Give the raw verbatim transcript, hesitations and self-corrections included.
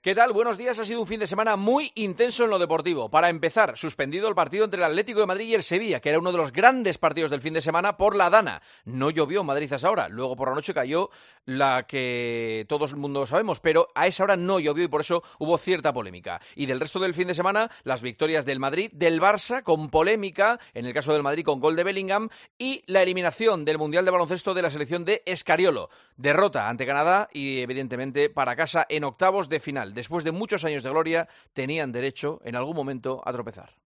¿Qué tal? Buenos días. Ha sido un fin de semana muy intenso en lo deportivo. Para empezar, suspendido el partido entre el Atlético de Madrid y el Sevilla, que era uno de los grandes partidos del fin de semana por la Dana. No llovió en Madrid a esa hora. Luego por la noche cayó la que todo el mundo sabemos, pero a esa hora no llovió y por eso hubo cierta polémica. Y del resto del fin de semana, las victorias del Madrid, del Barça, con polémica, en el caso del Madrid con gol de Bellingham, y la eliminación del Mundial de Baloncesto de la selección de Escariolo. Derrota ante Canadá y, evidentemente, para casa en octavos de final. Después de muchos años de gloria, tenían derecho en algún momento a tropezar.